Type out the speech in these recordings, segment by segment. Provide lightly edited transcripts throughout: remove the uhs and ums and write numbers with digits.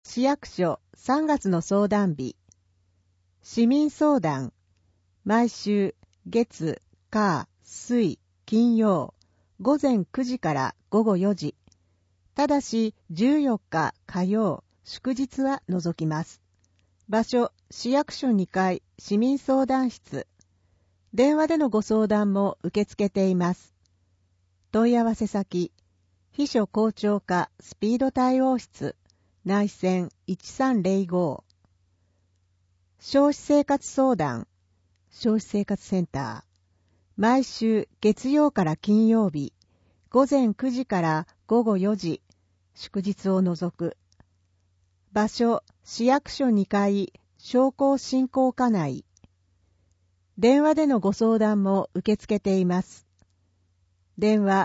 市役所3月の相談日。市民相談。毎週月、火、水、金曜、午前9時から午後4時。ただし14日火曜、祝日は除きます。場所、市役所2階、市民相談室。電話でのご相談も受け付けています。問い合わせ先、秘書校長課スピード対応室、内線1305。消費生活相談、消費生活センター。毎週月曜から金曜日、午前9時から午後4時、祝日を除く。場所、市役所2階、商工振興課内。電話でのご相談も受け付けています。電話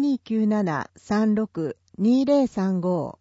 0297-36-2035。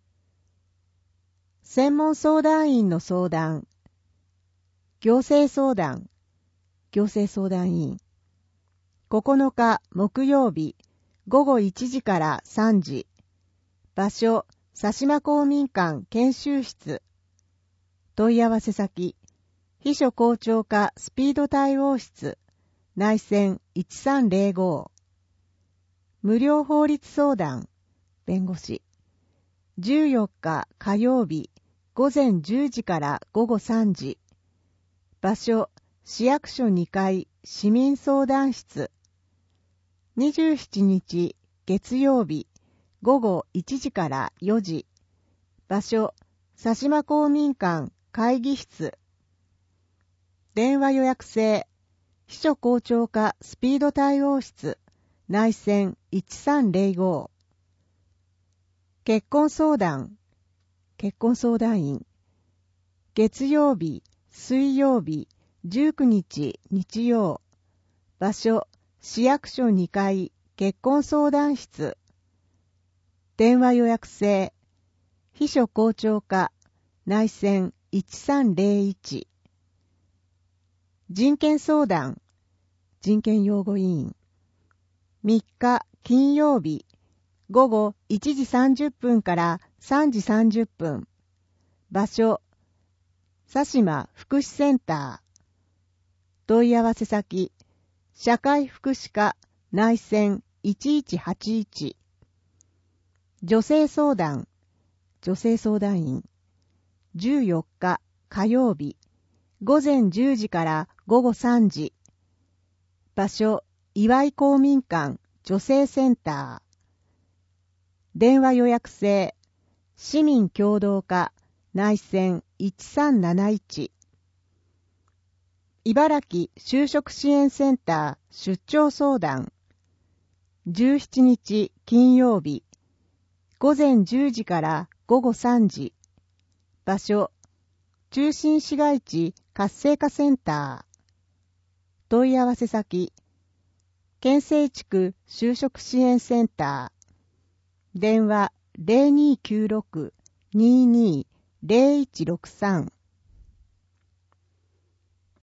専門相談員の相談。行政相談。行政相談員。9日木曜日午後1時から3時。場所、佐島公民館研修室。問い合わせ先、秘書校長課スピード対応室。内線1305。無料法律相談。弁護士。14日火曜日午前10時から午後3時。場所、市役所2階市民相談室。27日月曜日午後1時から4時。場所、佐島公民館会議室。電話予約制、秘書校長課スピード対応室。内線1305。結婚相談。結婚相談員。月曜日、水曜日、19日日曜。場所、市役所2階結婚相談室。電話予約制。秘書校長課内線1301。人権相談。人権擁護委員。3日金曜日午後1時30分から3時30分。場所、佐島福祉センター。問い合わせ先、社会福祉課内線1181。女性相談。女性相談員。14日火曜日午前10時から午後3時。場所、岩井公民館女性センター。電話予約制。市民協働課内線1371。茨城就職支援センター出張相談。17日金曜日午前10時から午後3時。場所、中心市街地活性化センター。問い合わせ先、県西地区就職支援センター。電話 0296-22-0163。